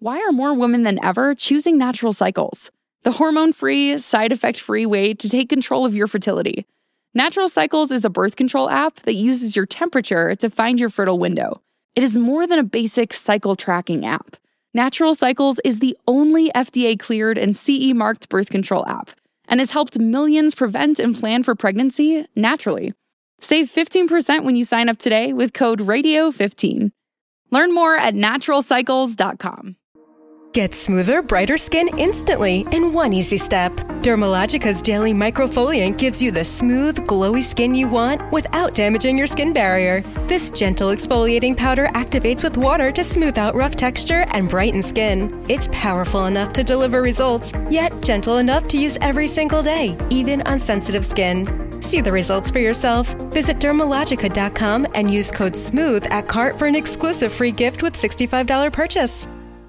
why are more women than ever choosing Natural Cycles? The hormone-free, side-effect-free way to take control of your fertility. Natural Cycles is a birth control app that uses your temperature to find your fertile window. It is more than a basic cycle tracking app. Natural Cycles is the only FDA-cleared and CE-marked birth control app and has helped millions prevent and plan for pregnancy naturally. Save 15% when you sign up today with code RADIO15. Learn more at naturalcycles.com. Get smoother, brighter skin instantly in one easy step. Dermalogica's Daily Microfoliant gives you the smooth, glowy skin you want without damaging your skin barrier. This gentle exfoliating powder activates with water to smooth out rough texture and brighten skin. It's powerful enough to deliver results, yet gentle enough to use every single day, even on sensitive skin. See the results for yourself. Visit Dermalogica.com and use code SMOOTH at cart for an exclusive free gift with $65 purchase.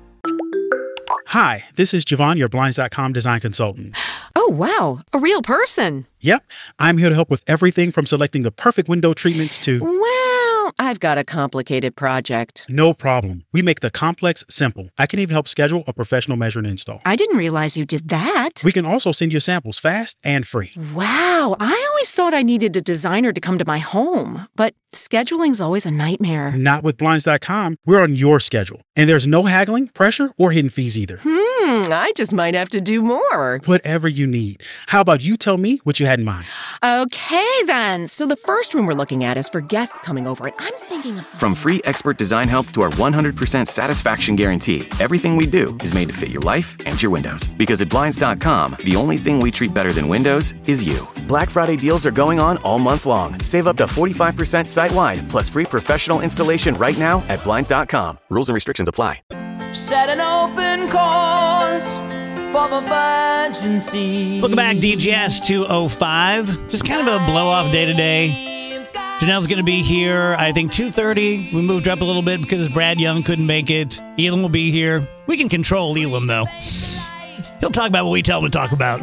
Hi, this is Javon, your Blinds.com design consultant. Oh, wow. A real person. Yep. I'm here to help with everything from selecting the perfect window treatments to... Well, I've got a complicated project. No problem. We make the complex simple. I can even help schedule a professional measure and install. I didn't realize you did that. We can also send you samples fast and free. Wow. I always thought I needed a designer to come to my home, but scheduling's always a nightmare. Not with Blinds.com. We're on your schedule. And there's no haggling, pressure, or hidden fees either. I just might have to do more. Whatever you need. How about you tell me what you had in mind? Okay, then. So the first room we're looking at is for guests coming over, and I'm thinking of... From free expert design help to our 100% satisfaction guarantee, everything we do is made to fit your life and your windows. Because at Blinds.com, the only thing we treat better than windows is you. Black Friday deals are going on all month long. Save up to 45% site-wide, plus free professional installation right now at Blinds.com. Rules and restrictions apply. Set an open course for the virgin sea. Welcome back, DGS 205. Just kind of a blow-off day today. Janelle's going to be here, I think, 2:30. We moved her up a little bit because Brad Young couldn't make it. Elam will be here. We can control Elam, though. He'll talk about what we tell him to talk about.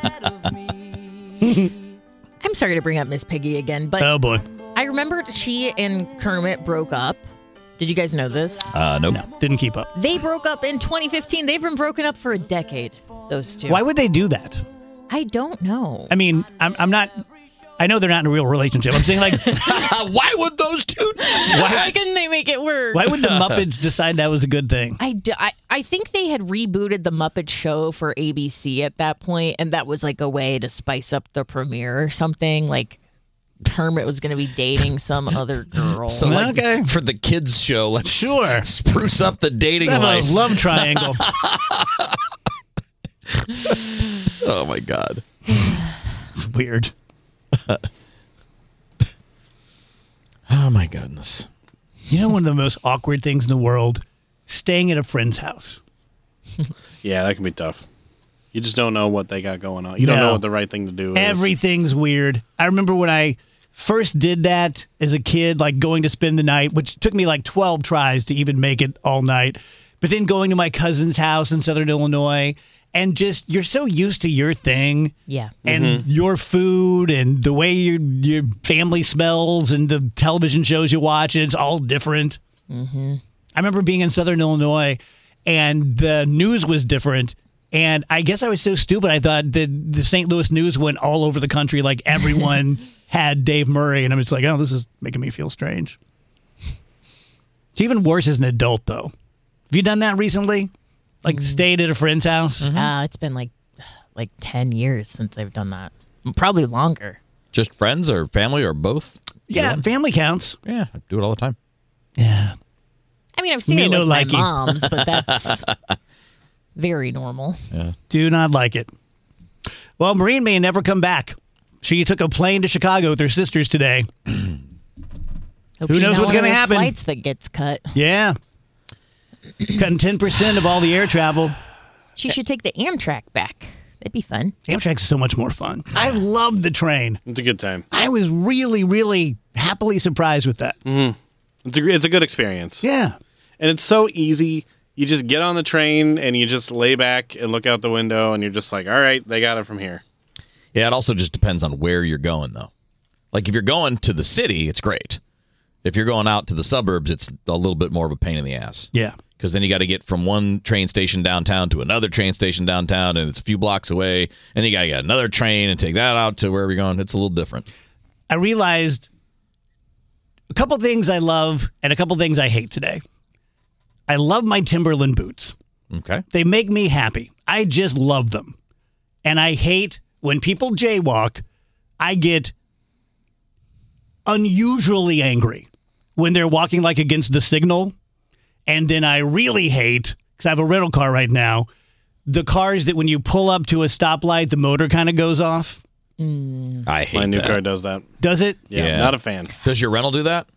I'm sorry to bring up Miss Piggy again, but oh boy, I remembered she and Kermit broke up. Did you guys know this? Nope. No, didn't keep up. They broke up in 2015. They've been broken up for a decade, those two. Why would they do that? I don't know. I mean, I'm not... I know they're not in a real relationship. I'm saying, like... why would those two do Why couldn't they make it work? Why would the Muppets decide that was a good thing? I think they had rebooted the Muppet Show for ABC at that point, and that was like a way to spice up the premiere or something. Like, Kermit was going to be dating some other girl. So, like, okay, for the kids' show, let's spruce up the dating life. A love triangle. Oh, my God. It's weird. Oh, my goodness. You know, one of the most awkward things in the world? Staying at a friend's house. Yeah, that can be tough. You just don't know what they got going on. You don't know what the right thing to do is. Everything's weird. I remember when I first did that as a kid, like going to spend the night, which took me like 12 tries to even make it all night. But then going to my cousin's house in Southern Illinois, and just, you're so used to your thing. Yeah. And your food and the way your family smells and the television shows you watch, and it's all different. Mm-hmm. I remember being in Southern Illinois, and the news was different. And I guess I was so stupid, I thought that the St. Louis news went all over the country, like everyone had Dave Murray. And I'm just like, oh, this is making me feel strange. It's even worse as an adult, though. Have you done that recently? Like stayed at a friend's house? It's been like 10 years since I've done that. Probably longer. Just friends or family or both? Yeah, family counts. Yeah, I do it all the time. Yeah. I mean, I've seen it with my mom's, but that's very normal. Yeah. Do not like it. Well, Maureen may never come back. She took a plane to Chicago with her sisters today. Who knows what's going to happen? Flights that gets cut. Yeah. Cutting 10% of all the air travel. She should take the Amtrak back. That'd be fun. Amtrak's so much more fun. I love the train. It's a good time. I was really, really happily surprised with that. Mm-hmm. It's a good experience. Yeah. And it's so easy. You just get on the train and you just lay back and look out the window and you're just like, all right, they got it from here. Yeah, it also just depends on where you're going, though. Like, if you're going to the city, it's great. If you're going out to the suburbs, it's a little bit more of a pain in the ass. Yeah. because then you got to get from one train station downtown to another train station downtown, and it's a few blocks away, and you got to get another train and take that out to wherever you're going. It's a little different. I realized a couple things I love and a couple things I hate today. I love my Timberland boots. Okay. They make me happy. I just love them. And I hate when people jaywalk. I get unusually angry when they're walking like against the signal. And then I really hate, because I have a rental car right now, the cars that when you pull up to a stoplight, the motor kind of goes off. I hate My new that. car does that. Does it? Yeah, not a fan. Does your rental do that?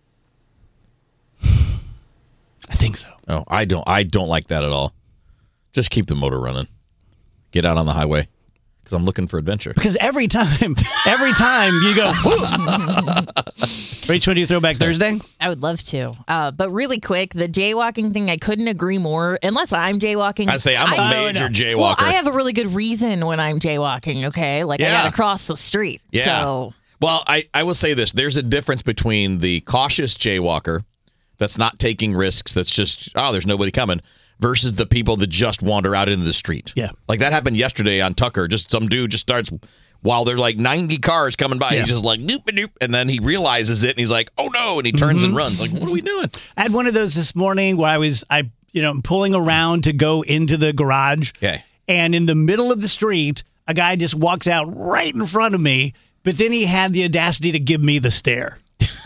I think so. Oh, I don't like that at all. Just keep the motor running. Get out on the highway. Because I'm looking for adventure. Because every time you go, Rach, what do you Throwback Thursday? I would love to. But really quick, the jaywalking thing, I couldn't agree more. Unless I'm jaywalking. I say I'm a major jaywalker. Well, I have a really good reason when I'm jaywalking, okay? Like, I got to cross the street. Yeah. So. Well, I will say this. There's a difference between the cautious jaywalker that's not taking risks, that's just, there's nobody coming, versus the people that just wander out into the street. Yeah. Like that happened yesterday on Tucker. Just some dude just starts, while there are like 90 cars coming by, he's just like, noop, and then he realizes it, and he's like, oh no, and he turns and runs. Like, what are we doing? I had one of those this morning where I pulling around to go into the garage. Okay. And in the middle of the street, a guy just walks out right in front of me, but then he had the audacity to give me the stare.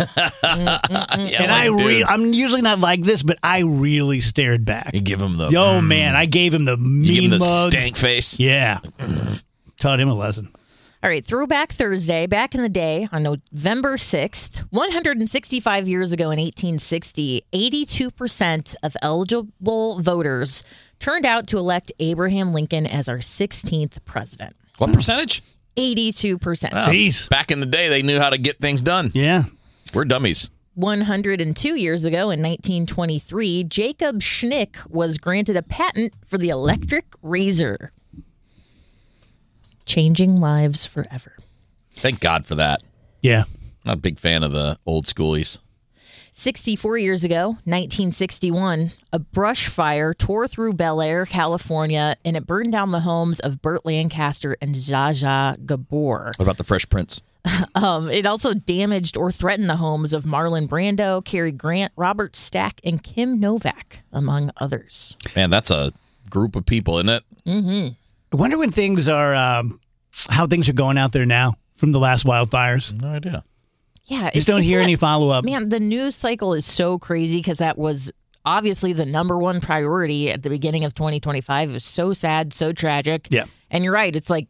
And I'm usually not like this, but I really stared back. You give him the... Yo, man, I gave him the mean you give him the mug. stank face? Yeah. Taught him a lesson. All right, Throwback Thursday. Back in the day, on November 6th, 165 years ago in 1860, 82% of eligible voters turned out to elect Abraham Lincoln as our 16th president. What percentage? 82%. Well, back in the day, they knew how to get things done. Yeah. We're dummies. 102 years ago in 1923, Jacob Schnick was granted a patent for the electric razor. Changing lives forever. Thank God for that. Yeah. Not a big fan of the old schoolies. 64 years ago, 1961, a brush fire tore through Bel Air, California, and it burned down the homes of Burt Lancaster and Zsa Zsa Gabor. What about the Fresh Prince? It also damaged or threatened the homes of Marlon Brando, Cary Grant, Robert Stack, and Kim Novak, among others. Man, that's a group of people, isn't it? Mm-hmm. I wonder when things are, how things are going out there now from the last wildfires. No idea. Yeah, Just don't hear any follow-up. Man, the news cycle is so crazy because that was obviously the number one priority at the beginning of 2025. It was so sad, so tragic. Yeah. And you're right. It's like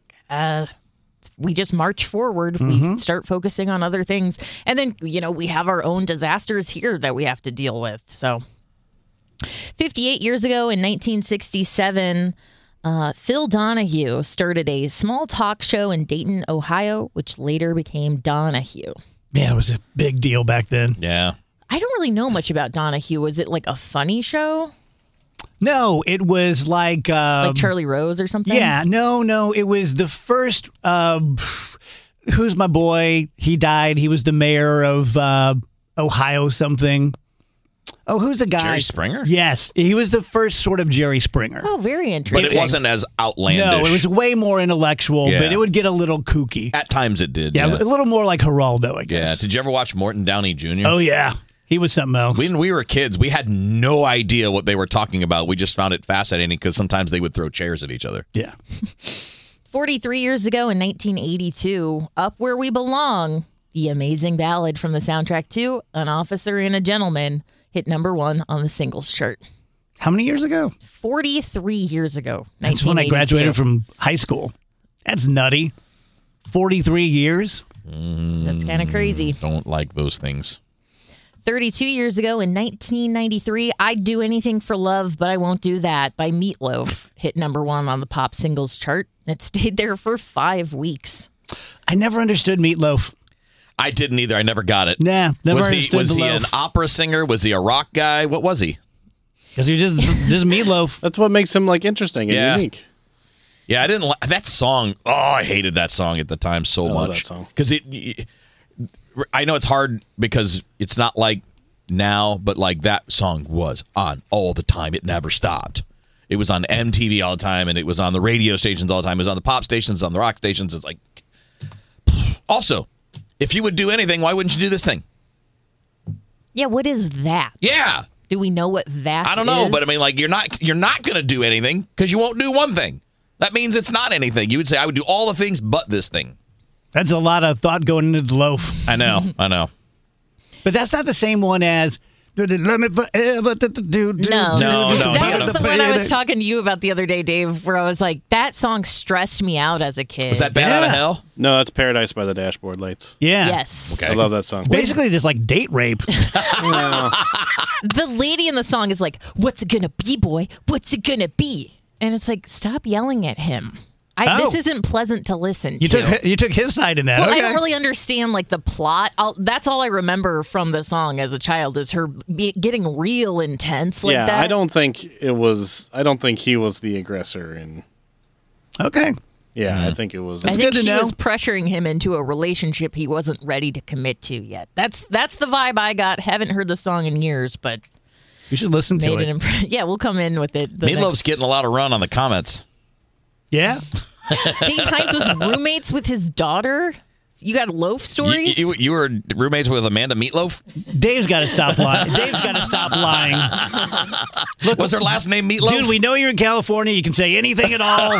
we just march forward. We start focusing on other things. And then, we have our own disasters here that we have to deal with. So 58 years ago in 1967, Phil Donahue started a small talk show in Dayton, Ohio, which later became Donahue. Yeah, it was a big deal back then. Yeah. I don't really know much about Donahue. Was it like a funny show? No, it was like Charlie Rose or something? Yeah, no. It was the first. Who's my boy? He died. He was the mayor of Ohio something. Oh, who's the guy? Jerry Springer? Yes, he was the first sort of Jerry Springer. Oh, very interesting. But it wasn't as outlandish. No, it was way more intellectual, but it would get a little kooky. At times it did. Yeah, a little more like Geraldo, I guess. Yeah. Did you ever watch Morton Downey Jr.? Oh, yeah. He was something else. When we were kids, we had no idea what they were talking about. We just found it fascinating because sometimes they would throw chairs at each other. Yeah. 43 years ago in 1982, Up Where We Belong, the amazing ballad from the soundtrack to An Officer and a Gentleman, hit number one on the singles chart. How many years ago? 43 years ago. That's when I graduated from high school. That's nutty. 43 years? That's kind of crazy. Don't like those things. 32 years ago in 1993, I'd Do Anything for Love, But I Won't Do That by Meatloaf hit number one on the pop singles chart. It stayed there for 5 weeks. I never understood Meatloaf. I didn't either. I never got it. Nah, never understood Was the he loaf. an opera singer? Was he a rock guy? What was he? Because he was just Meatloaf. That's what makes him interesting and unique. Yeah, I didn't like that song. Oh, I hated that song at the time so much. That song. Because I know it's hard because it's not like now, but like that song was on all the time. It never stopped. It was on MTV all the time, and it was on the radio stations all the time. It was on the pop stations, on the rock stations. It's like, also, if you would do anything, why wouldn't you do this thing? Yeah, what is that? Yeah. Do we know what that I don't know, is? but I mean, like, you're not going to do anything because you won't do one thing. That means it's not anything. You would say, I would do all the things but this thing. That's a lot of thought going into the loaf. I know. But that's not the same one as "Love Me Forever." No. That was the one I was talking to you about the other day, Dave, where I was like, that song stressed me out as a kid. Was that Bad Out of Hell? No, that's Paradise by the Dashboard Lights. Yeah. Yes. Okay. I love that song. It's basically just like date rape. The lady in the song is like, what's it gonna be, boy? What's it gonna be? And it's like, stop yelling at him. This isn't pleasant to listen to. You took his side in that. Well, okay. I don't really understand like the plot. That's all I remember from the song as a child is her getting real intense like that. I don't think he was the aggressor. Okay. Yeah, I think it was. I think she was pressuring him into a relationship he wasn't ready to commit to yet. That's the vibe I got. Haven't heard the song in years, but you should listen to it. Yeah, we'll come in with it. Meatloaf's getting a lot of run on the comments. Yeah. Dave Hines was roommates with his daughter. You got loaf stories? You were roommates with Amanda Meatloaf? Dave's got to stop lying. Look, was her last name Meatloaf? Dude, we know you're in California. You can say anything at all.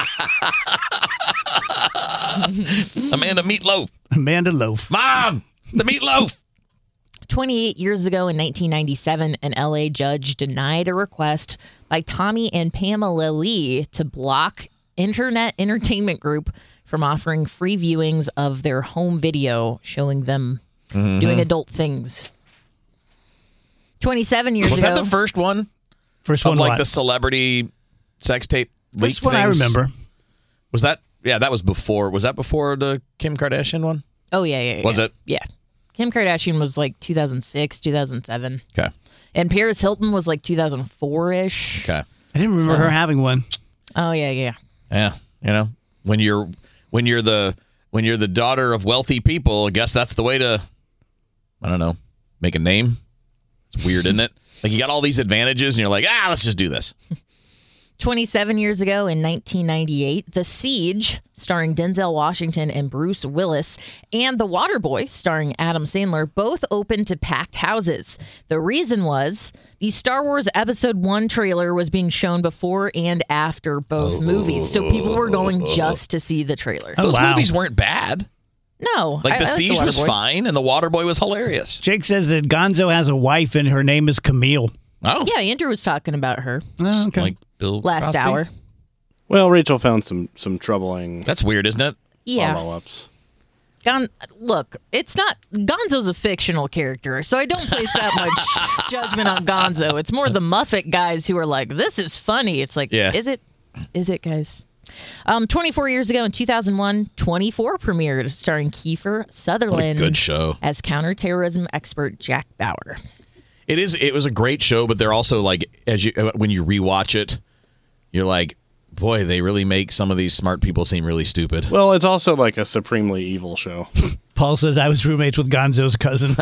Amanda Meatloaf. Amanda Loaf. Mom, the Meatloaf. 28 years ago in 1997, an LA judge denied a request by Tommy and Pamela Lee to block Internet Entertainment Group from offering free viewings of their home video showing them doing adult things. 27 years ago. Was that the first one? First one, like what? the celebrity sex tape leak First one things? I remember. Was that? Yeah, that was before. Was that before the Kim Kardashian one? Oh, yeah. Was it? Yeah. Kim Kardashian was like 2006, 2007. Okay. And Paris Hilton was like 2004-ish. Okay. I didn't remember her having one. Oh, yeah. Yeah, you know, when you're the daughter of wealthy people, I guess that's the way to, I don't know, make a name. It's weird, isn't it? Like you got all these advantages, and you're like, let's just do this. 27 years ago in 1998, The Siege, starring Denzel Washington and Bruce Willis, and The Waterboy, starring Adam Sandler, both opened to packed houses. The reason was the Star Wars Episode 1 trailer was being shown before and after both movies, so people were going just to see the trailer. Those movies weren't bad. No. Like The I Siege was fine, and The Waterboy was hilarious. Jake says that Gonzo has a wife, and her name is Camille. Oh. Yeah, Andrew was talking about her. Oh, okay. Like Bill last Cosby? hour. Well, Rachel found some troubling. That's weird, isn't it? Yeah. Follow-ups. Look, it's not Gonzo's a fictional character, so I don't place that much judgment on Gonzo. It's more the Muffet guys who are like, "This is funny." It's like, is it? Is it, guys? 24 years ago in 2001, 24 premiered, starring Kiefer Sutherland. What a good show. As counterterrorism expert Jack Bauer. It was a great show, but they're also like when you rewatch it, you're like, boy, they really make some of these smart people seem really stupid. Well, it's also like a supremely evil show. Paul says I was roommates with Gonzo's cousin.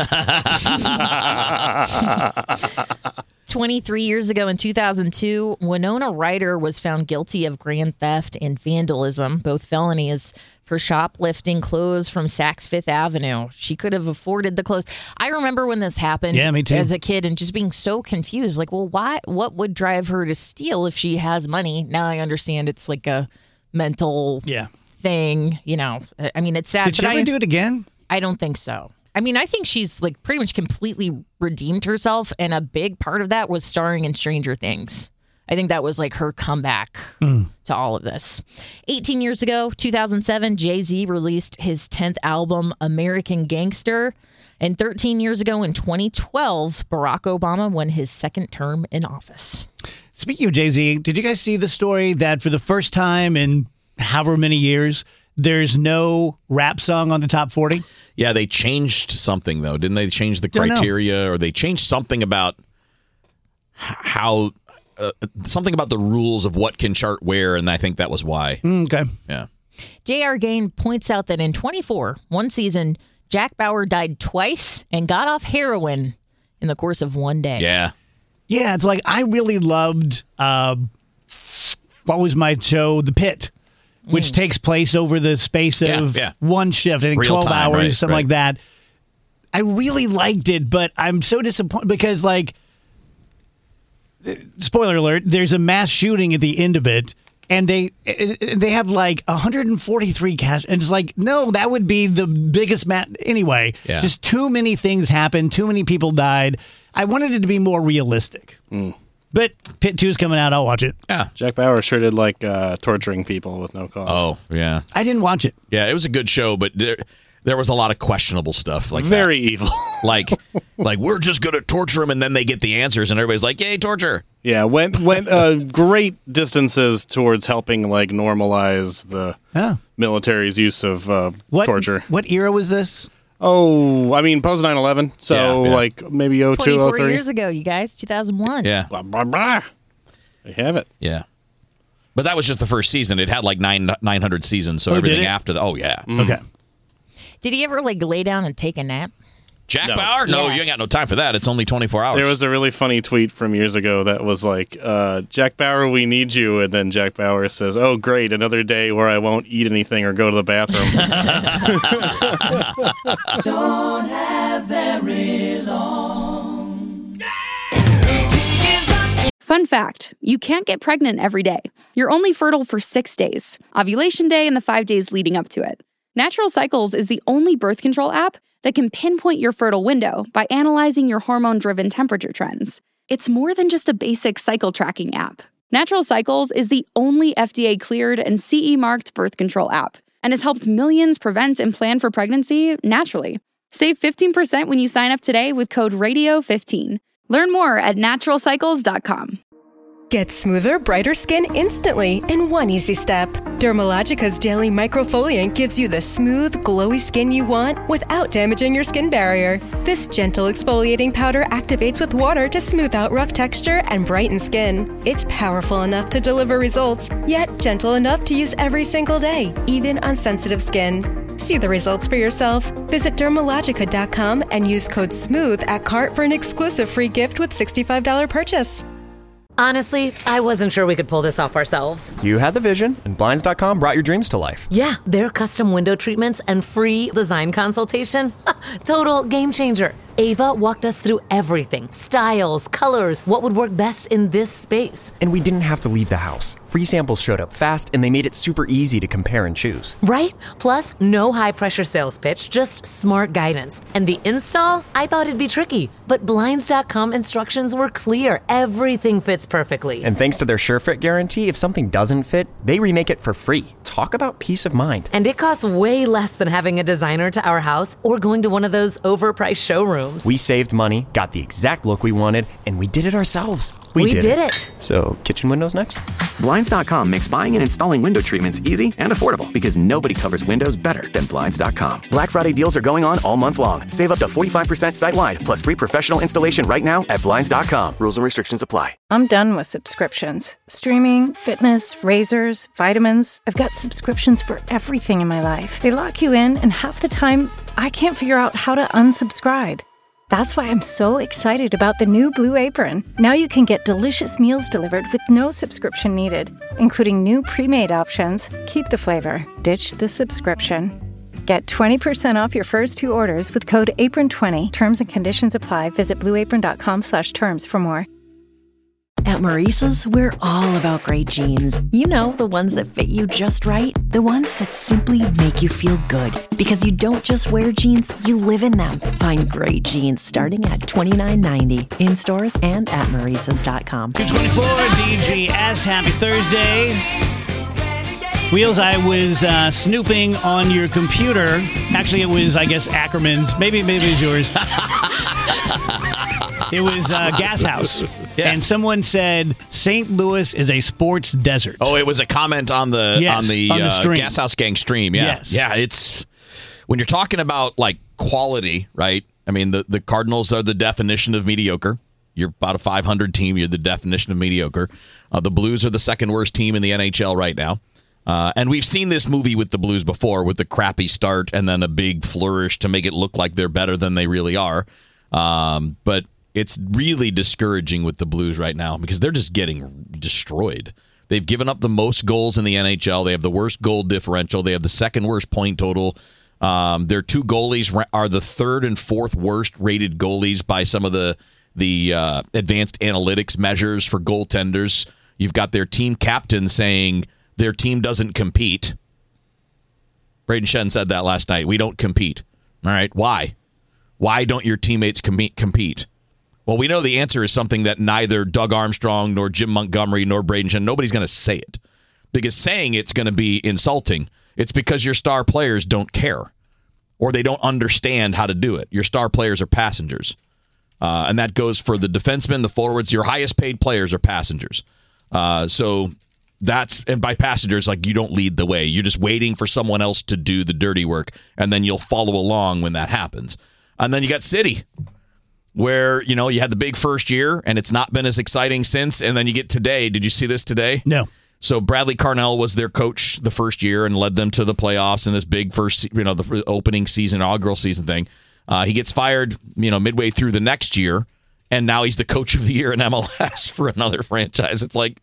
23 years ago in 2002, Winona Ryder was found guilty of grand theft and vandalism, both felonies, for shoplifting clothes from Saks Fifth Avenue. She could have afforded the clothes. I remember when this happened me too. as a kid and just being so confused. Like, well, why? What would drive her to steal if she has money? Now I understand it's like a mental thing. You know, I mean, it's sad. Did she ever do it again? I don't think so. I mean, I think she's like pretty much completely redeemed herself, and a big part of that was starring in Stranger Things. I think that was like her comeback to all of this. 18 years ago, 2007, Jay-Z released his 10th album, American Gangster. And 13 years ago in 2012, Barack Obama won his second term in office. Speaking of Jay-Z, did you guys see the story that for the first time in however many years, there's no rap song on the top 40? Yeah, they changed something, though. Didn't they change the criteria? Or they changed something about how... something about the rules of what can chart where, and I think that was why. Okay. Yeah. J.R. Gain points out that in 24, one season, Jack Bauer died twice and got off heroin in the course of one day. Yeah. Yeah, it's like I really loved, what was my show? The Pit, which takes place over the space of one shift, I think Real 12 time, hours, right, something like that. I really liked it, but I'm so disappointed because, like, spoiler alert, there's a mass shooting at the end of it, and they have like 143 cast, and it's like, no, that would be the biggest anyway. Yeah. Just too many things happened, too many people died. I wanted it to be more realistic. But Pit 2 is coming out. I'll watch it. Yeah. Jack Bauer sure did like torturing people with no cause. Oh, yeah. I didn't watch it. Yeah, it was a good show, but there was a lot of questionable stuff. Like very evil. like we're just going to torture them, and then they get the answers, and everybody's like, yay, torture. Yeah, went great distances towards helping like normalize the military's use of torture. What era was this? Oh, I mean, post 9/11, so like maybe 02, 24 03. years ago, you guys, 2001. Yeah. Blah, blah, blah. They have it. Yeah. But that was just the first season. It had like 900 seasons, so everything after that. Oh, yeah. Okay. Did he ever like lay down and take a nap? Jack Bauer? No, Yeah. you ain't got no time for that. It's only 24 hours. There was a really funny tweet from years ago that was like, Jack Bauer, we need you. And then Jack Bauer says, oh, great, another day where I won't eat anything or go to the bathroom. Don't have very long. Fun fact, you can't get pregnant every day. You're only fertile for 6 days, ovulation day and the 5 days leading up to it. Natural Cycles is the only birth control app that can pinpoint your fertile window by analyzing your hormone-driven temperature trends. It's more than just a basic cycle tracking app. Natural Cycles is the only FDA-cleared and CE-marked birth control app and has helped millions prevent and plan for pregnancy naturally. Save 15% when you sign up today with code RADIO15. Learn more at naturalcycles.com. Get smoother, brighter skin instantly in one easy step. Dermalogica's Daily Microfoliant gives you the smooth, glowy skin you want without damaging your skin barrier. This gentle exfoliating powder activates with water to smooth out rough texture and brighten skin. It's powerful enough to deliver results, yet gentle enough to use every single day, even on sensitive skin. See the results for yourself. Visit Dermalogica.com and use code SMOOTH at cart for an exclusive free gift with $65 purchase. Honestly, I wasn't sure we could pull this off ourselves. You had the vision, and Blinds.com brought your dreams to life. Yeah, their custom window treatments and free design consultation. Total game changer. Ava walked us through everything. Styles, colors, what would work best in this space. And we didn't have to leave the house. Free samples showed up fast, and they made it super easy to compare and choose. Right? Plus, no high-pressure sales pitch, just smart guidance. And the install? I thought it'd be tricky. But Blinds.com instructions were clear. Everything fits perfectly. And thanks to their SureFit guarantee, if something doesn't fit, they remake it for free. Talk about peace of mind. And it costs way less than having a designer to our house or going to one of those overpriced showrooms. We saved money, got the exact look we wanted, and we did it ourselves. We did it. So, kitchen windows next? Blinds.com makes buying and installing window treatments easy and affordable because nobody covers windows better than Blinds.com. Black Friday deals are going on all month long. Save up to 45% site-wide, plus free professional installation right now at Blinds.com. Rules and restrictions apply. I'm done with subscriptions. Streaming, fitness, razors, vitamins. I've got subscriptions for everything in my life. They lock you in, and half the time, I can't figure out how to unsubscribe. That's why I'm so excited about the new Blue Apron. Now you can get delicious meals delivered with no subscription needed, including new pre-made options. Keep the flavor, ditch the subscription. Get 20% off your first 2 orders with code APRON20. Terms and conditions apply. Visit blueapron.com/terms for more. At Maurice's, we're all about great jeans. You know, the ones that fit you just right. The ones that simply make you feel good. Because you don't just wear jeans, you live in them. Find great jeans starting at $29.90 in stores and at Maurice's.com. 224 DGS. Happy Thursday. Wheels, I was snooping on your computer. Actually, it was, I guess, Ackerman's. Maybe it was yours. It was Gas House. Yeah. And someone said St. Louis is a sports desert. Oh, it was a comment on the stream. Gas House Gang stream. Yeah. Yes. Yeah, it's when you're talking about like quality, right? I mean, the Cardinals are the definition of mediocre. You're about a 500 team. You're the definition of mediocre. The Blues are the second worst team in the NHL right now. And we've seen this movie with the Blues before with the crappy start and then a big flourish to make it look like they're better than they really are. But it's really discouraging with the Blues right now because they're just getting destroyed. They've given up the most goals in the NHL. They have the worst goal differential. They have the second worst point total. Their two goalies are the third and fourth worst rated goalies by some of the advanced analytics measures for goaltenders. You've got their team captain saying their team doesn't compete. Braden Shen said that last night. We don't compete. All right. Why? Why don't your teammates compete? Well, we know the answer is something that neither Doug Armstrong nor Jim Montgomery nor Braden Shen, nobody's going to say it. Because saying it's going to be insulting. It's because your star players don't care. Or they don't understand how to do it. Your star players are passengers. And that goes for the defensemen, the forwards. Your highest paid players are passengers. So that's, and by passengers, like you don't lead the way. You're just waiting for someone else to do the dirty work, and then you'll follow along when that happens. And then you got City, where, you know, you had the big first year, and it's not been as exciting since. And then you get today. Did you see this today? No. So Bradley Carnell was their coach the first year and led them to the playoffs in this big first, you know, the opening season, inaugural season thing. He gets fired, you know, midway through the next year, and now he's the coach of the year in MLS for another franchise. It's like,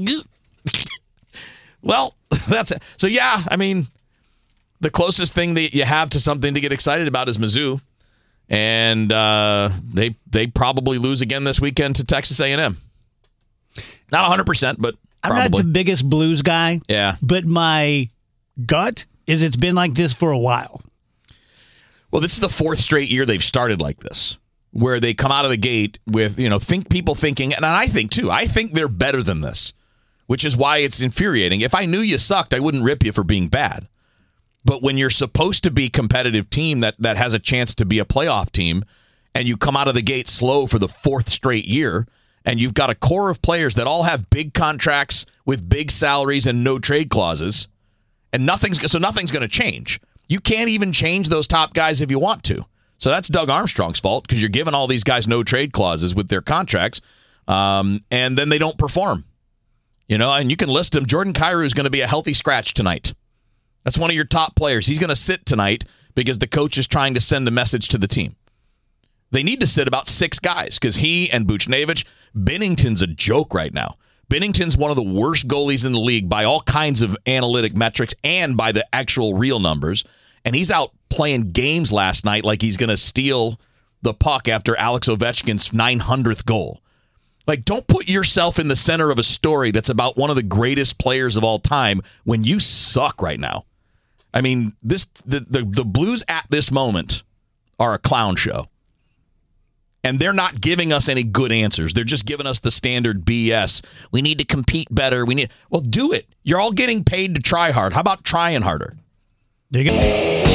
well, that's it. So, yeah, I mean, the closest thing that you have to something to get excited about is Mizzou, and they probably lose again this weekend to Texas A&M. Not 100%, but probably. I'm not the biggest Blues guy. Yeah. But my gut is it's been like this for a while. Well, this is the fourth straight year they've started like this, where they come out of the gate with, you know, people thinking, and I think too, I think they're better than this, which is why it's infuriating. If I knew you sucked, I wouldn't rip you for being bad. But when you're supposed to be a competitive team that has a chance to be a playoff team, and you come out of the gate slow for the fourth straight year, and you've got a core of players that all have big contracts with big salaries and no trade clauses, and nothing's going to change. You can't even change those top guys if you want to. So that's Doug Armstrong's fault because you're giving all these guys no trade clauses with their contracts, and then they don't perform. You know, and you can list them. Jordan Kyrou is going to be a healthy scratch tonight. That's one of your top players. He's going to sit tonight because the coach is trying to send a message to the team. They need to sit about 6 guys because he and Buchnevich, Binnington's a joke right now. Binnington's one of the worst goalies in the league by all kinds of analytic metrics and by the actual real numbers. And he's out playing games last night like he's going to steal the puck after Alex Ovechkin's 900th goal. Like, don't put yourself in the center of a story that's about one of the greatest players of all time when you suck right now. I mean, the Blues at this moment are a clown show. And they're not giving us any good answers. They're just giving us the standard BS. We need to compete better. Well, do it. You're all getting paid to try hard. How about trying harder? There you go.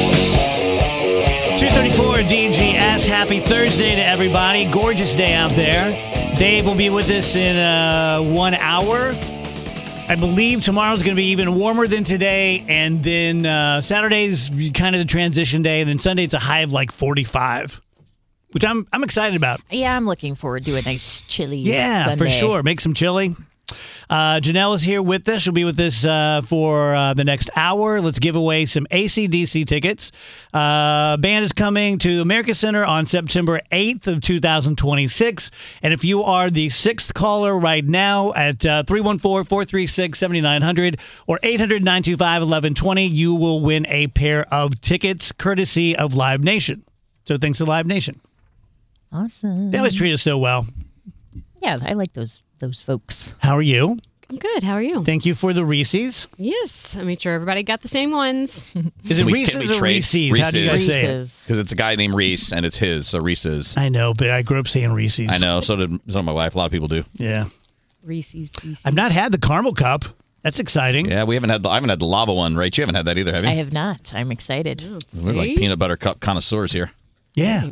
234 DGS. Happy Thursday to everybody. Gorgeous day out there. Dave will be with us in 1 hour. I believe tomorrow's going to be even warmer than today. And then Saturday's kind of the transition day. And then Sunday it's a high of like 45. Which I'm excited about. Yeah, I'm looking forward to a nice chilly Yeah, Sunday. for sure. Make some chili. Janelle is here with us. She'll be with us for the next hour. Let's give away some AC/DC tickets. Band is coming to America Center on September 8th of 2026. And if you are the 6th caller right now at 314-436-7900 or 800-925-1120, you will win a pair of tickets courtesy of Live Nation. So thanks to Live Nation. Awesome. They always treat us so well. Yeah, I like those folks. How are you? I'm good. How are you? Thank you for the Reese's. Yes. I made sure everybody got the same ones. Is it Reese's or Reese's? How do you guys say it? Because it's a guy named Reese, and it's his, so Reese's. I know, but I grew up saying Reese's. I know. So did my wife. A lot of people do. Yeah. Reese's Pieces. I've not had the caramel cup. That's exciting. Yeah, I haven't had the lava one, right? You haven't had that either, have you? I have not. I'm excited. We're like peanut butter cup connoisseurs here. Yeah.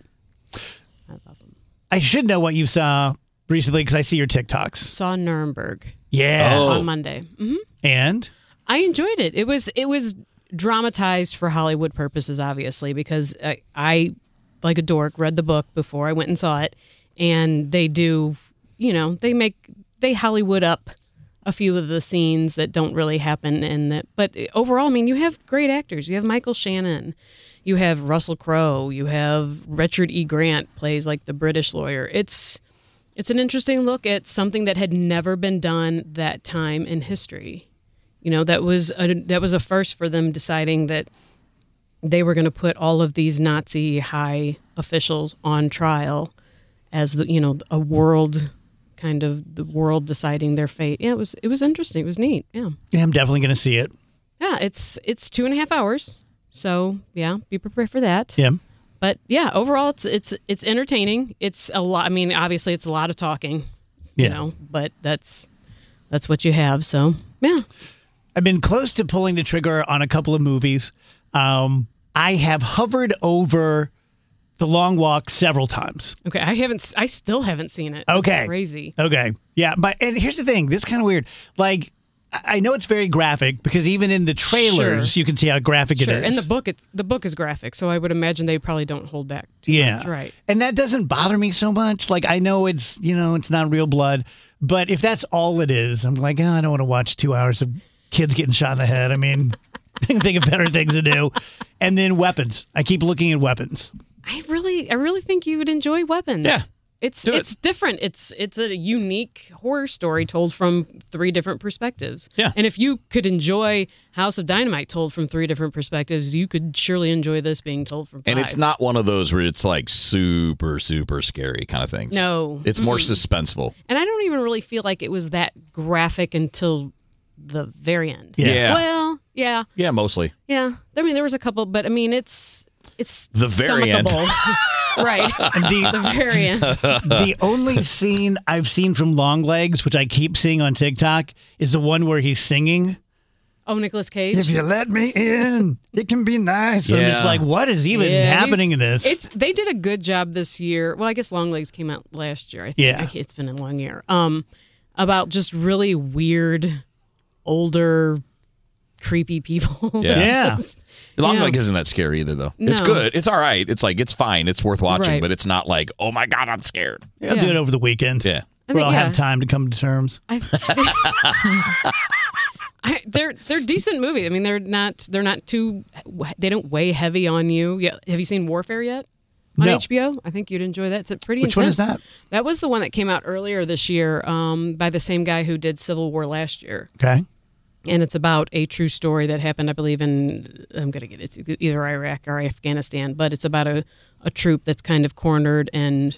I should know what you saw recently because I see your TikToks. Saw Nuremberg. Yeah. On Monday. Mm-hmm. And? I enjoyed it. It was dramatized for Hollywood purposes, obviously, because I, like a dork, read the book before I went and saw it. And they do, they Hollywood up a few of the scenes that don't really happen. But overall, I mean, you have great actors. You have Michael Shannon. You have Russell Crowe. You have Richard E. Grant plays like the British lawyer. It's an interesting look at something that had never been done that time in history. You know, that was a first for them, deciding that they were going to put all of these Nazi high officials on trial as a world, kind of the world deciding their fate. Yeah, it was interesting. It was neat. Yeah. Yeah, I'm definitely going to see it. Yeah, it's 2.5 hours. So yeah, be prepared for that. Yeah. But yeah, overall it's entertaining. It's a lot. I mean, obviously it's a lot of talking. You know, but that's what you have. So yeah. I've been close to pulling the trigger on a couple of movies. I have hovered over The Long Walk several times. Okay, I still haven't seen it. Okay. It's crazy. Okay. Yeah, and here's the thing. This is kind of weird. Like, I know it's very graphic because even in the trailers, you can see how graphic it is. And the book is graphic, so I would imagine they probably don't hold back too much. Right. And that doesn't bother me so much. Like, I know it's not real blood, but if that's all it is, I'm like, I don't want to watch 2 hours of kids getting shot in the head. I mean, I can think of better things to do. And then weapons. I keep looking at weapons. I really think you would enjoy Weapons. Yeah. It's different. It's a unique horror story told from 3 different perspectives. Yeah. And if you could enjoy House of Dynamite told from 3 different perspectives, you could surely enjoy this being told from 5. And it's not one of those where it's like super, super scary kind of things. No. It's more suspenseful. And I don't even really feel like it was that graphic until the very end. Yeah. Well, yeah. Yeah, mostly. Yeah. I mean, there was a couple, but I mean, it's the very end. Right. The very end. The only scene I've seen from Longlegs, which I keep seeing on TikTok, is the one where he's singing. Oh, Nicolas Cage. If you let me in, it can be nice. Yeah. I'm just like, what is even happening in this? They did a good job this year. Well, I guess Longlegs came out last year. I think. Yeah. It's been a long year. About just really weird, older, creepy people. Yeah. Longlegs isn't that scary either, though. No. It's good. It's all right. It's like, it's fine. It's worth watching, Right. but it's not like, oh my God, I'm scared. Yeah, I'll do it over the weekend. Yeah. Where I'll have time to come to terms. They're decent movies. I mean, they're not too. They don't weigh heavy on you. Yeah. Have you seen Warfare yet? On No. HBO? I think you'd enjoy that. It's a pretty Which one is intense. that? That was the one that came out earlier this year by the same guy who did Civil War last year. Okay. And it's about a true story that happened, I believe, in, I'm going to get it, it's either Iraq or Afghanistan, but it's about a troop that's kind of cornered. And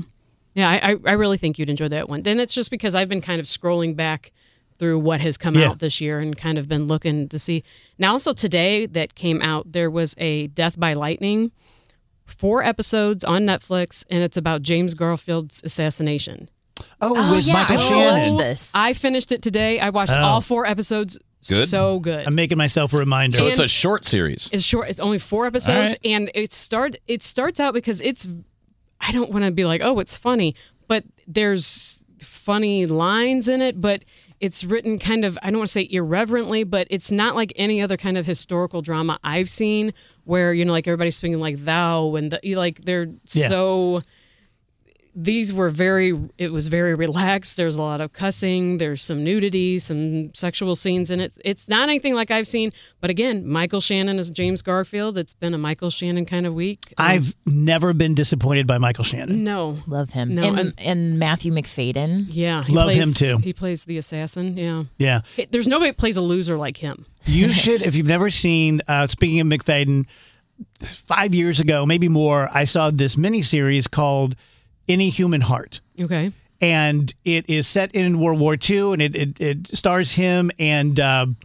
I really think you'd enjoy that one. And it's just because I've been kind of scrolling back through what has come out this year and kind of been looking to see. Now, also today that came out, there was a Death by Lightning, 4 episodes on Netflix, and it's about James Garfield's assassination. Oh, with Michael Shannon. I finished it today. I watched all 4 episodes. Good. So good. I'm making myself a reminder. So it's a short series. It's short. It's only 4 episodes, and it starts out because it's. I don't want to be like, oh, it's funny, but there's funny lines in it, but it's written kind of, I don't want to say irreverently, but it's not like any other kind of historical drama I've seen where, like everybody's speaking like thou and they're so. These were it was very relaxed. There's a lot of cussing. There's some nudity, some sexual scenes in it. It's not anything like I've seen. But again, Michael Shannon is James Garfield. It's been a Michael Shannon kind of week. I've never been disappointed by Michael Shannon. No. Love him. No, and Matthew McFadden. Yeah. Love him too. He plays the assassin. Yeah. Yeah. There's nobody that plays a loser like him. You should, if you've never seen, speaking of McFadden, 5 years ago, maybe more, I saw this miniseries called Any Human Heart. Okay. And it is set in World War II, and it stars him and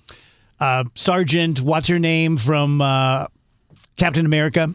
Sergeant, what's her name from Captain America?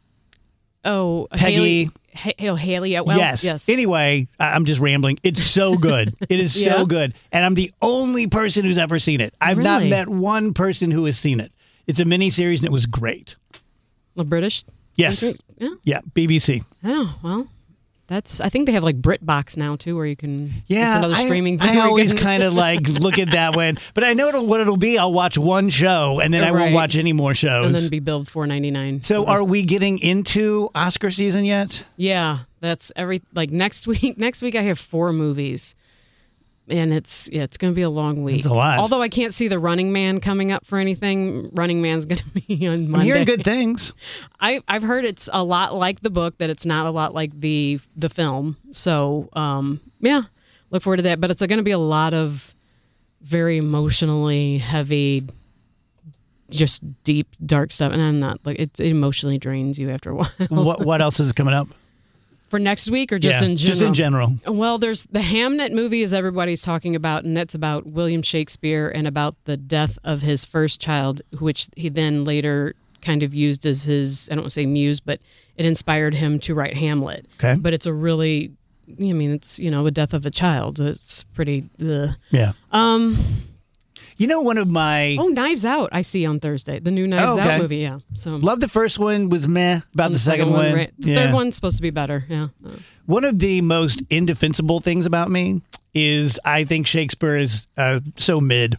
Oh, Peggy. Haley Atwell. Yes. Anyway, I'm just rambling. It's so good. It is so good. And I'm the only person who's ever seen it. I've not met one person who has seen it. It's a miniseries, and it was great. The British? Yes. Yeah. Yeah, BBC. Oh, well. I think they have like BritBox now too, where you can. Yeah, it's another streaming thing. I always kind of like look at that one, but I know what it'll be. I'll watch one show and then I won't watch any more shows, and then be billed $4.99. So, are we getting into Oscar season yet? Yeah, that's next week. Next week I have 4 movies. And it's going to be a long week. It's a lot. Although I can't see the Running Man coming up for anything. Running Man's going to be on Monday. I'm hearing good things. I've heard it's a lot like the book, that it's not a lot like the film. So, look forward to that. But it's going to be a lot of very emotionally heavy, just deep, dark stuff. And I'm not like it emotionally drains you after a while. What else is coming up? For next week or just in general? Just in general. Well, there's the Hamnet movie is everybody's talking about, and that's about William Shakespeare and about the death of his first child, which he then later kind of used as his, I don't want to say muse, but it inspired him to write Hamlet. Okay. But it's a really, it's, the death of a child. It's pretty, Yeah. One of my... Oh, Knives Out, I see on Thursday. The new Knives Out movie, yeah. So love the first one, was meh. About the second one. Right. The third one's supposed to be better, yeah. One of the most indefensible things about me is I think Shakespeare is so mid.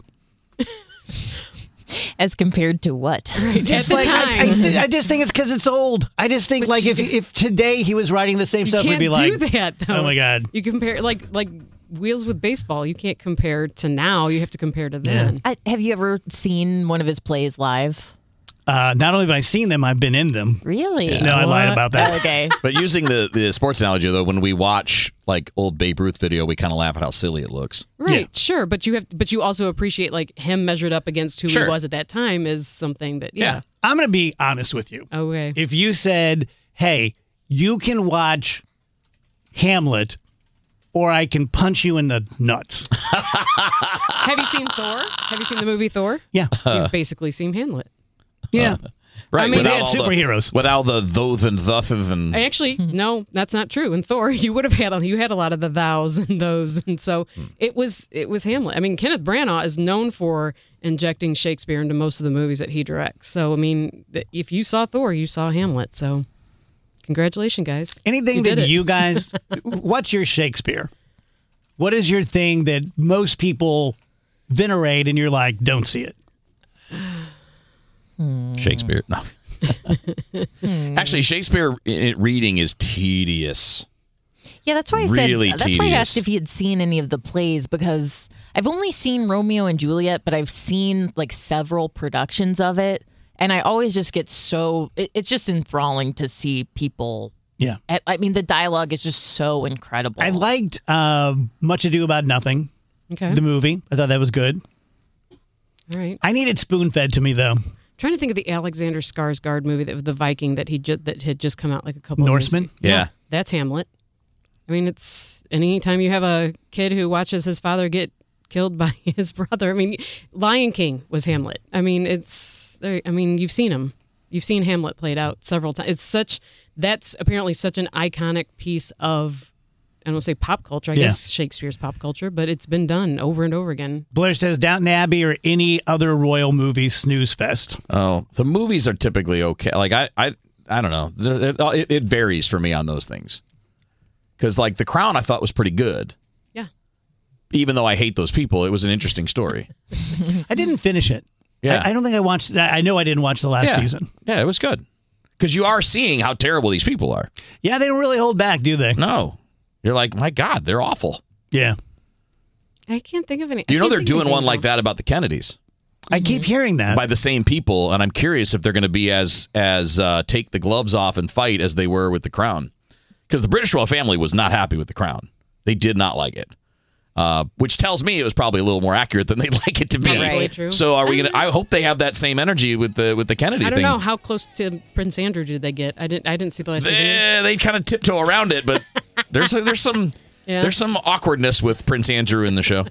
As compared to what? Just like I just think it's because it's old. I just think if today he was writing the same stuff, we'd be like, you can't do that, though. Oh my God. You compare like Wheels with baseball. You can't compare to now. You have to compare to then. Have you ever seen one of his plays live? Not only have I seen them, I've been in them. Really? Yeah. No, I lied about that. Okay. But using the sports analogy, though, when we watch like old Babe Ruth video, we kind of laugh at how silly it looks. Right, sure, but you also appreciate like him measured up against who he was at that time is something that I'm going to be honest with you. Okay. If you said, "Hey, you can watch Hamlet, or I can punch you in the nuts." Have you seen Thor? Have you seen the movie Thor? Yeah. You've basically seen Hamlet. Yeah. Right. I mean, they had superheroes. Without the those and thus and... Actually, no, that's not true. In Thor, you would have had a lot of the thous and those, and so it was Hamlet. I mean, Kenneth Branagh is known for injecting Shakespeare into most of the movies that he directs. So, I mean, if you saw Thor, you saw Hamlet. So, congratulations, guys. Anything that you guys, what's your Shakespeare? What is your thing that most people venerate and you're like, don't see it? Shakespeare. No. Actually, Shakespeare reading is tedious. Yeah, that's why I Really said. That's why I tedious. asked if he had seen any of the plays, because I've only seen Romeo and Juliet, but I've seen like several productions of it, and I always just get so. It's just enthralling to see people. Yeah, I mean, the dialogue is just so incredible. I liked Much Ado About Nothing. Okay. The movie. I thought that was good. All right. I need it spoon-fed to me, though. Trying to think of the Alexander Skarsgård movie that was the Viking that that had just come out like a couple Norseman? of years ago. Yeah. That's Hamlet. I mean, it's anytime you have a kid who watches his father get killed by his brother. I mean, Lion King was Hamlet. I mean, you've seen him. You've seen Hamlet played out several times. That's apparently such an iconic piece of, I don't want to say pop culture. I guess Shakespeare's pop culture, but it's been done over and over again. Blair says Downton Abbey or any other royal movie snooze fest. Oh, the movies are typically okay. Like I don't know. It varies for me on those things. Because like The Crown, I thought was pretty good. Yeah. Even though I hate those people, it was an interesting story. I didn't finish it. Yeah. I don't think I watched. I know I didn't watch the last season. Yeah, it was good. Because you are seeing how terrible these people are. Yeah, they don't really hold back, do they? No. You're like, my God, they're awful. Yeah. I can't think of any. You know they're doing one like that about the Kennedys. I keep hearing that. By the same people, and I'm curious if they're going to be as take the gloves off and fight as they were with The Crown. Because the British royal family was not happy with The Crown. They did not like it. Which tells me it was probably a little more accurate than they'd like it to be. Right. True. So are we going to? I hope they have that same energy with the Kennedy I thing. don't know how close to Prince Andrew did they get. I didn't see the last season. They kind of tiptoe around it, but there's some awkwardness with Prince Andrew in the show.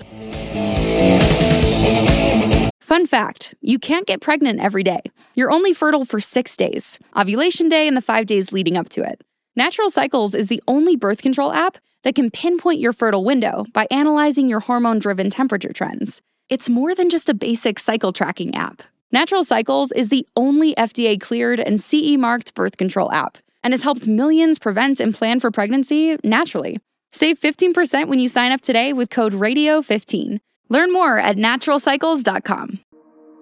Fun fact, you can't get pregnant every day. You're only fertile for 6 days, ovulation day and the 5 days leading up to it. Natural Cycles is the only birth control app that can pinpoint your fertile window by analyzing your hormone-driven temperature trends. It's more than just a basic cycle tracking app. Natural Cycles is the only FDA-cleared and CE-marked birth control app and has helped millions prevent and plan for pregnancy naturally. Save 15% when you sign up today with code RADIO15. Learn more at naturalcycles.com.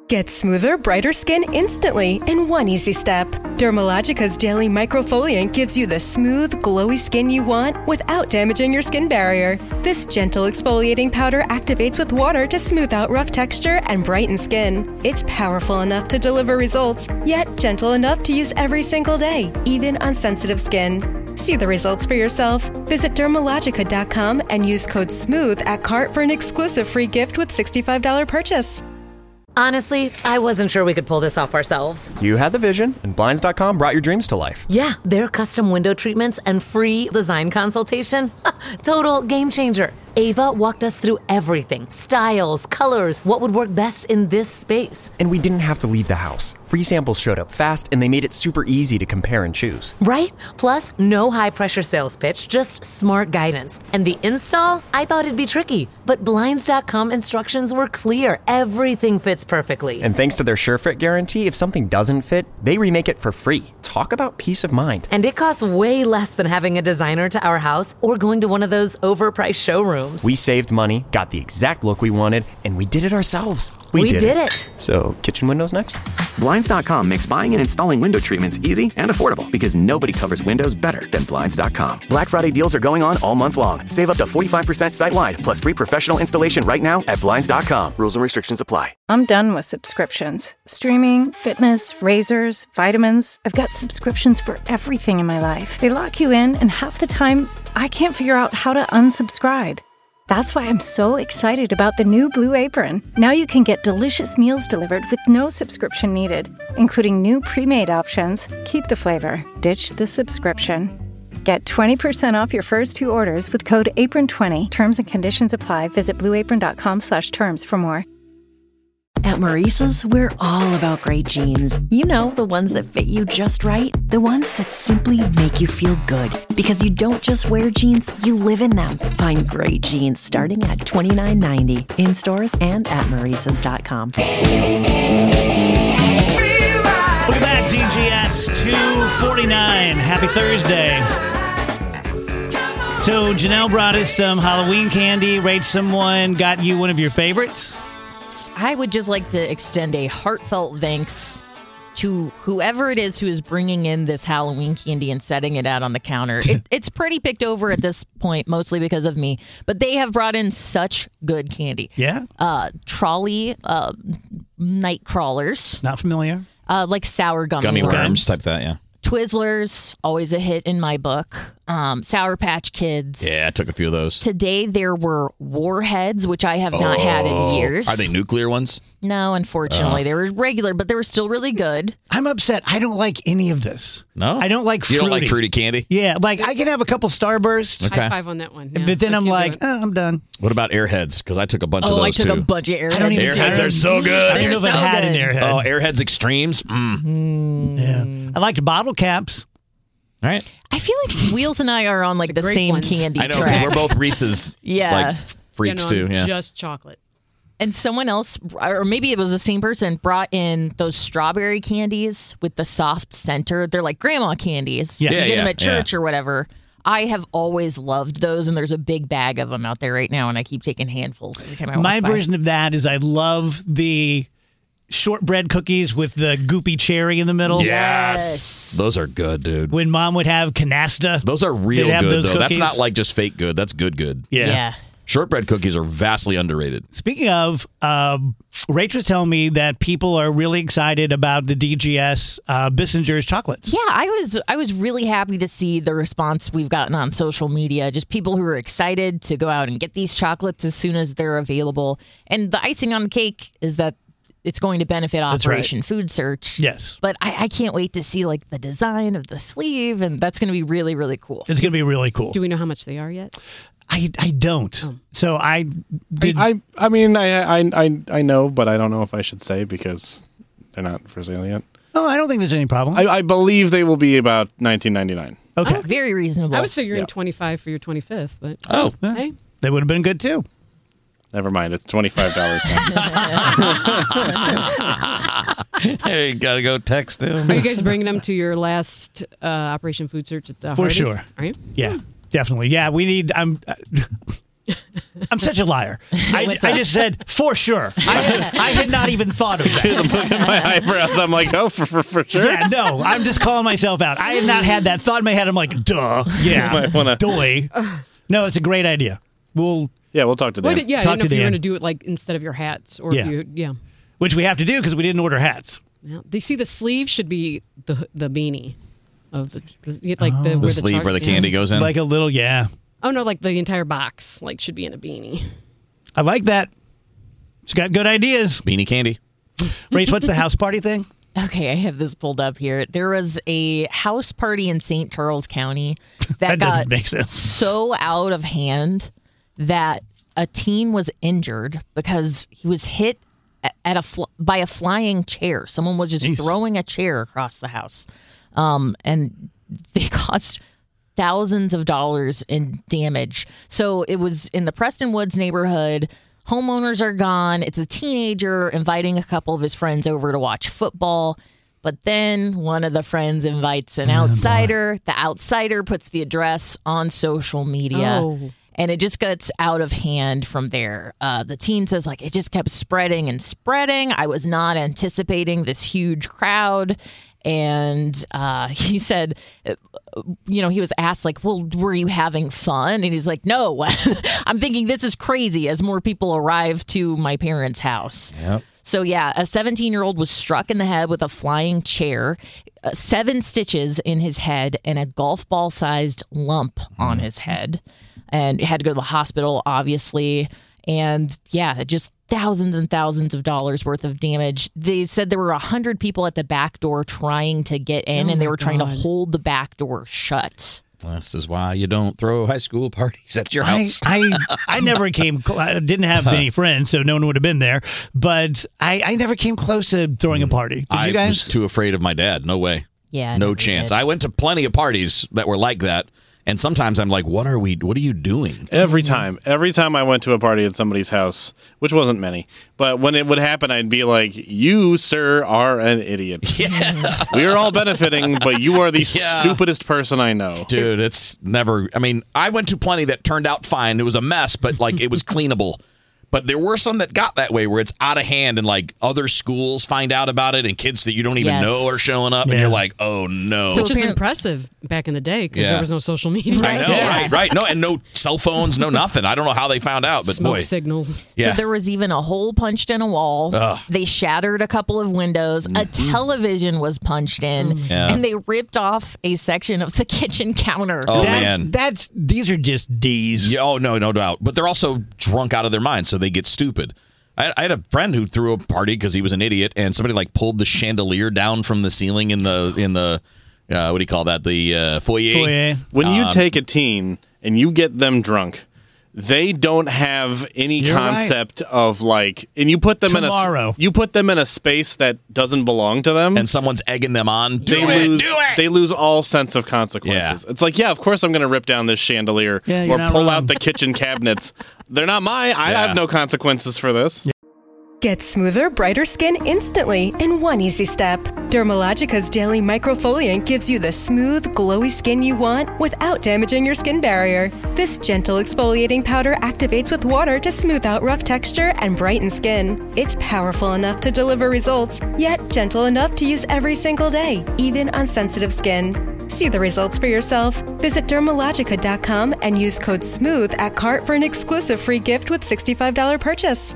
Get smoother, brighter skin instantly in one easy step. Dermalogica's Daily Microfoliant gives you the smooth, glowy skin you want without damaging your skin barrier. This gentle exfoliating powder activates with water to smooth out rough texture and brighten skin. It's powerful enough to deliver results, yet gentle enough to use every single day, even on sensitive skin. See the results for yourself. Visit Dermalogica.com and use code SMOOTH at cart for an exclusive free gift with $65 purchase. Honestly, I wasn't sure we could pull this off ourselves. You had the vision, and Blinds.com brought your dreams to life. Yeah, their custom window treatments and free design consultation. Total game changer. Ava walked us through everything. Styles, colors, what would work best in this space. And we didn't have to leave the house. Free samples showed up fast, and they made it super easy to compare and choose. Right? Plus, no high-pressure sales pitch, just smart guidance. And the install? I thought it'd be tricky, but Blinds.com instructions were clear. Everything fits perfectly. And thanks to their SureFit guarantee, if something doesn't fit, they remake it for free. Talk about peace of mind. And it costs way less than having a designer to our house or going to one of those overpriced showrooms. We saved money, got the exact look we wanted, and we did it ourselves. We did it. So, kitchen windows next? Blinds.com makes buying and installing window treatments easy and affordable because nobody covers windows better than Blinds.com. Black Friday deals are going on all month long. Save up to 45% site-wide, plus free professional installation right now at Blinds.com. Rules and restrictions apply. I'm done with subscriptions. Streaming, fitness, razors, vitamins. I've got subscriptions for everything in my life. They lock you in, and half the time, I can't figure out how to unsubscribe. That's why I'm so excited about the new Blue Apron. Now you can get delicious meals delivered with no subscription needed, including new pre-made options. Keep the flavor, ditch the subscription. Get 20% off your first 2 orders with code APRON20. Terms and conditions apply. Visit blueapron.com/terms for more. At Maurice's, we're all about great jeans. You know, the ones that fit you just right. The ones that simply make you feel good. Because you don't just wear jeans, you live in them. Find great jeans starting at $29.90 in stores and at Maurice's.com. Welcome back, DGS 249. Happy Thursday. So Janelle brought us some Halloween candy. Rate someone got you one of your favorites. I would just like to extend a heartfelt thanks to whoever it is who is bringing in this Halloween candy and setting it out on the counter. It's pretty picked over at this point, mostly because of me, but they have brought in such good candy. Yeah. Trolley night crawlers. Not familiar. Like sour gummy worms type that, yeah. Twizzlers, always a hit in my book. Sour Patch Kids. Yeah, I took a few of those. Today there were Warheads, which I have not had in years. Are they nuclear ones? No, unfortunately. They were regular, but they were still really good. I'm upset. I don't like any of this. No? I don't like You fruity. don't like fruity candy? Yeah, like I can have a couple Starbursts. Okay. High five on that one. Yeah, But then I I'm can't like, do it. I'm done. What about Airheads? Because I took a bunch of those I took too. a bunch of Airheads. I don't even Airheads are so good. I don't know if I had an Airhead. Oh, Airheads Extremes? Yeah. I liked bottle caps. All right. I feel like Wheels and I are on like the great same ones. candy I know, 'cause track. we're both Reese's Yeah. freaks no, too. I'm Yeah. just chocolate. And someone else, or maybe it was the same person, brought in those strawberry candies with the soft center. They're like grandma candies. Yeah. You Yeah, get them yeah, at church or whatever. I have always loved those, and there's a big bag of them out there right now, and I keep taking handfuls every time I walk My by. version of that is I love the shortbread cookies with the goopy cherry in the middle. Yes. Those are good, dude. When Mom would have canasta. Those are real they'd have good, those though. That's cookies. not like just fake good. That's good. Yeah. Shortbread cookies are vastly underrated. Speaking of, Rach was telling me that people are really excited about the DGS Bissinger's chocolates. Yeah, I was really happy to see the response we've gotten on social media. Just people who are excited to go out and get these chocolates as soon as they're available. And the icing on the cake is that it's going to benefit That's Operation Food Search. Yes. But I can't wait to see like the design of the sleeve, and that's going to be really, really cool. It's going to be really cool. Do we know how much they are yet? I don't. So I did. I mean, I know, but I don't know if I should say because they're not for sale yet. Oh, I don't think there's any problem. I believe they will be about $19.99. Okay. Very reasonable. I was figuring 25 for your 25th, but hey, They would have been good too. Never mind, it's $25 now. Hey, you gotta go text him. are you guys bringing them to your last Operation Food Search at the For Hardee's? sure. Are you? Yeah, definitely. Yeah, we need. I'm such a liar. I just said, for sure. I had not even thought of that. Look at my eyebrows. I'm like, oh, for sure? Yeah, no, I'm just calling myself out. I had not had that thought in my head. I'm like, duh. Yeah, doy. No, it's a great idea. We'll talk to Dan. I didn't know if you were going to do it like instead of your hats. Or if you, Which we have to do because we didn't order hats. Yeah. They see the sleeve should be the beanie of the sleeve where the candy goes in. Like a little, Oh no, like the entire box should be in a beanie. I like that. She's got good ideas. Beanie candy. Rach, what's the house party thing? Okay, I have this pulled up here. There was a house party in St. Charles County that got doesn't make sense. So out of hand that a teen was injured because he was hit by a flying chair. Someone was just throwing a chair across the house, and they caused thousands of dollars in damage. So it was in the Preston Woods neighborhood. Homeowners are gone. It's a teenager inviting a couple of his friends over to watch football. But then one of the friends invites an outsider. The outsider puts the address on social media. And it just gets out of hand from there. The teen says, it just kept spreading and spreading. I was not anticipating this huge crowd. And he said, he was asked, well, were you having fun? And he's like, no, I'm thinking this is crazy as more people arrive to my parents' house. Yep. So, a 17-year-old was struck in the head with a flying chair, 7 stitches in his head, and a golf ball-sized lump on his head. And had to go to the hospital, obviously. And just thousands and thousands of dollars worth of damage. They said there were 100 people at the back door trying to get in, and they were trying to hold the back door shut. This is why you don't throw high school parties at your house. I never came. I didn't have any friends, so no one would have been there. But I never came close to throwing a party. Did you guys? I was too afraid of my dad. No way. Yeah. No chance. I went to plenty of parties that were like that. And sometimes I'm like, what are you doing? Every time I went to a party at somebody's house, which wasn't many, but when it would happen, I'd be like, you, sir, are an idiot. Yeah. We are all benefiting, but you are the stupidest person I know. Dude, it's never, I went to plenty that turned out fine. It was a mess, but it was cleanable. But there were some that got that way where it's out of hand and other schools find out about it and kids that you don't even know are showing up and you're like, oh no. Which is impressive back in the day because there was no social media. I know, right. No, and no cell phones, no nothing. I don't know how they found out, but smoke signals. Yeah. So there was even a hole punched in a wall. Ugh. They shattered a couple of windows. A television was punched in, and they ripped off a section of the kitchen counter. Oh man, these are just D's. Yeah, oh no doubt. But they're also drunk out of their minds, so they get stupid. I had a friend who threw a party because he was an idiot, and somebody pulled the chandelier down from the ceiling in the what do you call that? The foyer. When you take a teen and you get them drunk, they don't have any concept of and you put them in a space that doesn't belong to them, and someone's egging them on. They lose all sense of consequences. It's of course I'm going to rip down this chandelier or pull out the kitchen cabinets. They're not mine. I have no consequences for this. Get smoother, brighter skin instantly in one easy step. Dermalogica's Daily Microfoliant gives you the smooth, glowy skin you want without damaging your skin barrier. This gentle exfoliating powder activates with water to smooth out rough texture and brighten skin. It's powerful enough to deliver results, yet gentle enough to use every single day, even on sensitive skin. See the results for yourself. Visit Dermalogica.com and use code SMOOTH at cart for an exclusive free gift with $65 purchase.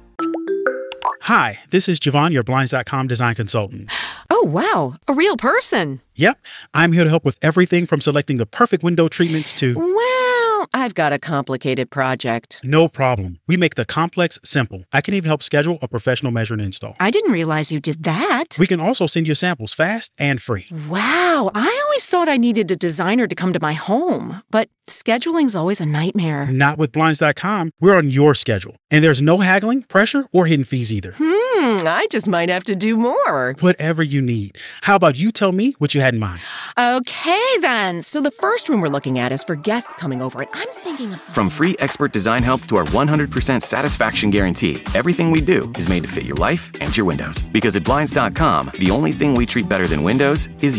Hi, this is Javon, your Blinds.com design consultant. Oh, wow. A real person. Yep. I'm here to help with everything from selecting the perfect window treatments to... Well, I've got a complicated project. No problem. We make the complex simple. I can even help schedule a professional measure and install. I didn't realize you did that. We can also send you samples fast and free. Wow. I always thought I needed a designer to come to my home, but scheduling's always a nightmare. Not with Blinds.com. We're on your schedule. And there's no haggling, pressure, or hidden fees either. I just might have to do more. Whatever you need. How about you tell me what you had in mind? Okay, then. So the first room we're looking at is for guests coming over, and I'm thinking of something. From free expert design help to our 100% satisfaction guarantee, everything we do is made to fit your life and your windows. Because at Blinds.com, the only thing we treat better than windows is you.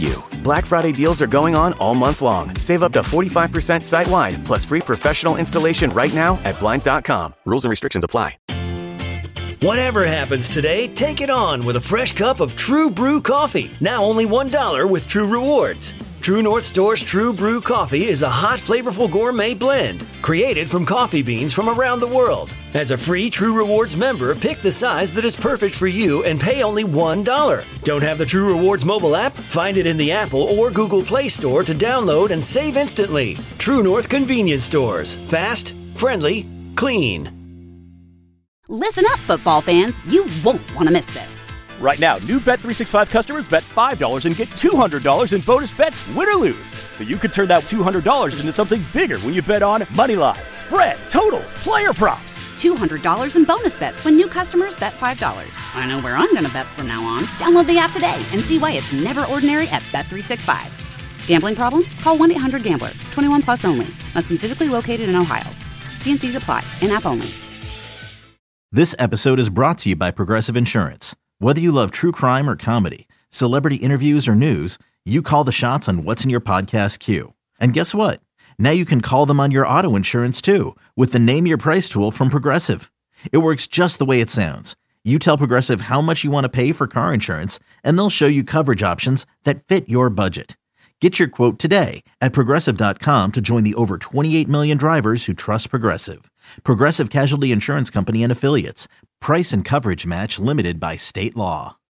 Black Friday deals are going on all month long. Save up to 45% site-wide, plus free professional installation right now at Blinds.com. Rules and restrictions apply. Whatever happens today, take it on with a fresh cup of True Brew coffee. Now only $1 with True Rewards. True North Store's True Brew coffee is a hot, flavorful gourmet blend created from coffee beans from around the world. As a free True Rewards member, pick the size that is perfect for you and pay only $1. Don't have the True Rewards mobile app? Find it in the Apple or Google Play Store to download and save instantly. True North Convenience Stores. Fast, friendly, clean. Listen up, football fans. You won't want to miss this. Right now, new Bet365 customers bet $5 and get $200 in bonus bets, win or lose. So you could turn that $200 into something bigger when you bet on money line, spread, totals, player props. $200 in bonus bets when new customers bet $5. I know where I'm going to bet from now on. Download the app today and see why it's never ordinary at Bet365. Gambling problem? Call 1-800-GAMBLER. 21 plus only. Must be physically located in Ohio. T&Cs apply. In-app only. This episode is brought to you by Progressive Insurance. Whether you love true crime or comedy, celebrity interviews or news, you call the shots on what's in your podcast queue. And guess what? Now you can call them on your auto insurance too with the Name Your Price tool from Progressive. It works just the way it sounds. You tell Progressive how much you want to pay for car insurance, and they'll show you coverage options that fit your budget. Get your quote today at Progressive.com to join the over 28 million drivers who trust Progressive. Progressive Casualty Insurance Company and Affiliates. Price and coverage match limited by state law.